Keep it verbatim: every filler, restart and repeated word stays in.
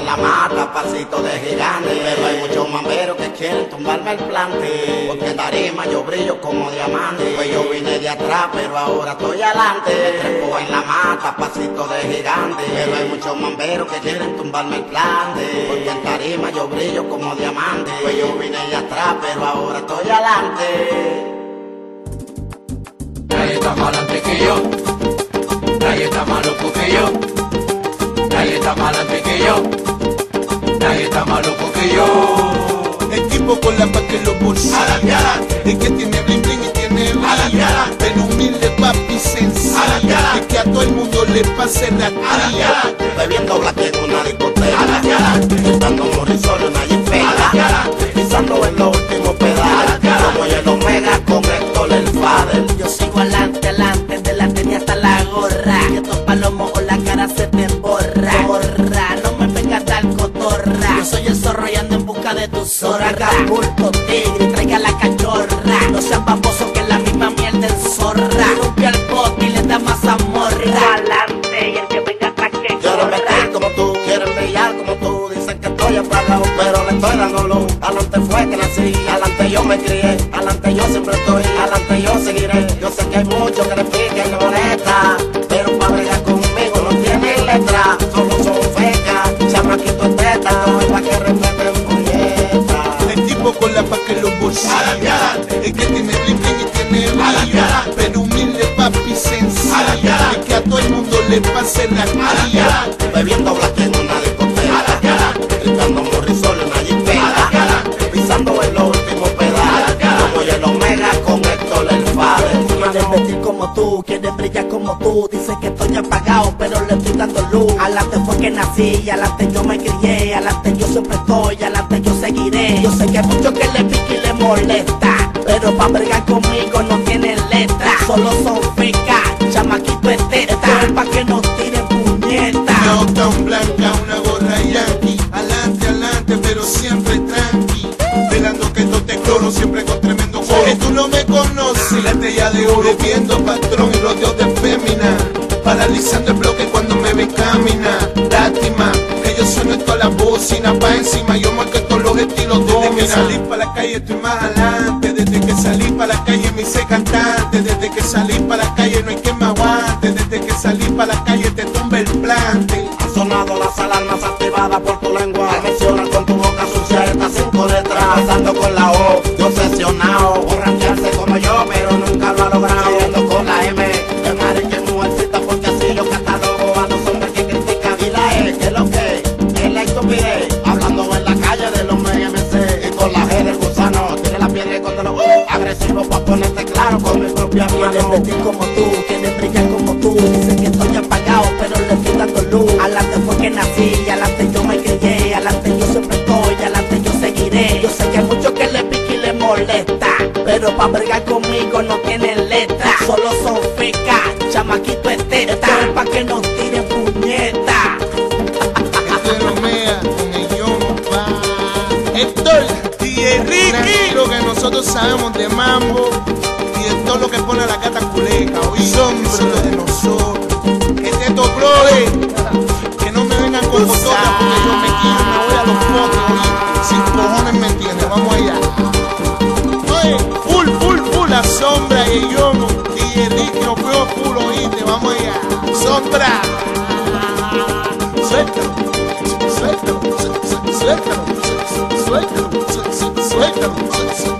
la mata, pasito de gigante. Pero hay muchos mamberos que quieren tumbarme el plante, porque en tarima yo brillo como diamante. Pues yo vine de atrás, pero ahora estoy adelante. Me trepo en la mata, pasito de gigante. Pero hay muchos mamberos que quieren tumbarme el plante, porque en tarima yo brillo como diamante. Pues yo vine de atrás, pero ahora estoy adelante. Nadie está más adelante que yo, nadie está más loco que yo, nadie está más adelante que yo, nadie está más loco que yo. El tipo con la pa' que los bolsillos, Adelante, adelante, el que tiene bling bling y tiene adelante, brillo, adelante, el humilde papi sencillo, Adelante, adelante, el que a todo el mundo le pase la adelante, tía. adelante, Bebiendo black en una discoteca, adelante, adelante, gritando morrisol en una jipeta, adelante, adelante, pisando en los últimos pedales, como el Omega con Héctor el Fader. Yo sigo adelante, adelante, de la tenía hasta la gorra. Y estos palomos o la cara se te borra. Borra, no me vengas a dar cotorra. Yo soy el zorro y ando en busca de tu zorra. Acapulco, tigre, traiga la cachorra. No seas baboso que la misma mierda enzorra. Limpia el bote y le da más amor. Adelante, y el que venga atrás que Quiero corra. vestir como tú, quieren brillar como tú. Dicen que estoy apagado, pero le estoy dando luz. Adelante fue que nací, adelante yo me crié, adelante yo siempre estoy, adelante yo seguiré. Yo sé que hay muchos que le piquen la boleta, pero para bregar conmigo no tienen letra. Solo son fecas, chamaquito teta, no es pa' que respeten puñetas. El tipo con la pa' que los bolsillos, adelante, adelante, el que tiene bling bling y tiene Adelante, brillo, adelante, pero humilde papi sencillo, Adelante, adelante, el que a todo el mundo le pase la adelante, tía. adelante, Bebiendo black en una discoteca, adelante, adelante, gritando morrisol en una jipeta, adelante, adelante, pisando en los últimos pedales, como el Omega con Héctor el Fader. Quieren vestir como tú, quieren brillar como tú. Dicen que estoy apagado, pero le estoy dando luz. Adelante fue que nací, adelante yo me crié, adelante yo siempre estoy, adelante yo seguiré. Yo sé que hay muchos que le pica y le molesta, pero pa' bregar conmigo no tienen letra. Solo son fecas, chamaquito es teta. Esto es pa' que nos tiren puñetas. Una tan blanca, una gorra yankee, adelante, adelante, pero siempre tranqui. Velando que esto te cloro, siempre con tremendo coro. Que tú no me conoces, la estrella de oro, viendo patrón y rodeos de fémina, paralizando el bloque cuando me ve caminar. Lástima, que yo sueno en todas las bocinas pa' encima, yo marco todos los estilos. Desde que salí pa' la calle estoy más adelante, desde que salí pa' la calle me hice cantante, desde que salí pa' la calle no hay quien me aguante, desde que salí pa' la calle te tumba el plante. Han sonado las alarmas activadas por tu lengua. Al mencionar con tu boca sucia estas cinco letras. Pasando con la O, yo obsesionado. Borracharse como yo, pero nunca lo ha logrado. Yendo con la M, de marica y mujercita, porque así yo catalogo a los hombres que critican. Y la E, que es lo que es la estupidez. Hablando en la calle de los M M C. Y con la G del gusano, tiene la piedra y cuando lo uh, agresivo pa' ponerte claro con mi propia Quieren mano. vestir como tú, quieren brillar como tú. Dicen que estoy apagado, pero le estoy dando luz. Adelante fue que nací, adelante yo me crié, adelante yo siempre estoy, adelante yo seguiré. Yo sé que hay muchos que le pica y le molesta, pero pa' bregar conmigo no tienen letra. Solo son fecas, chamaquito es teta. Esto es pa' que nos tiren puñetas. Este es Romea, con el yomo, pa. Héctor, D J Ricky, lo que nosotros sabemos de mambo y de todo lo que pone a la gata culeca. Hoy son lo de nosotros. Este es tu brother, que no me vengan con bototas porque yo me quiero, me voy a los potes, oíste. Sin cojones me entiendes, vamos allá. Oye, full, full, full, la sombra y el yomo. D J Ricky, nos veo full, oíste, vamos allá. Sombra. Suéltalo, suéltalo, suéltalo, suéltalo, suéltalo, suéltalo, suéltalo.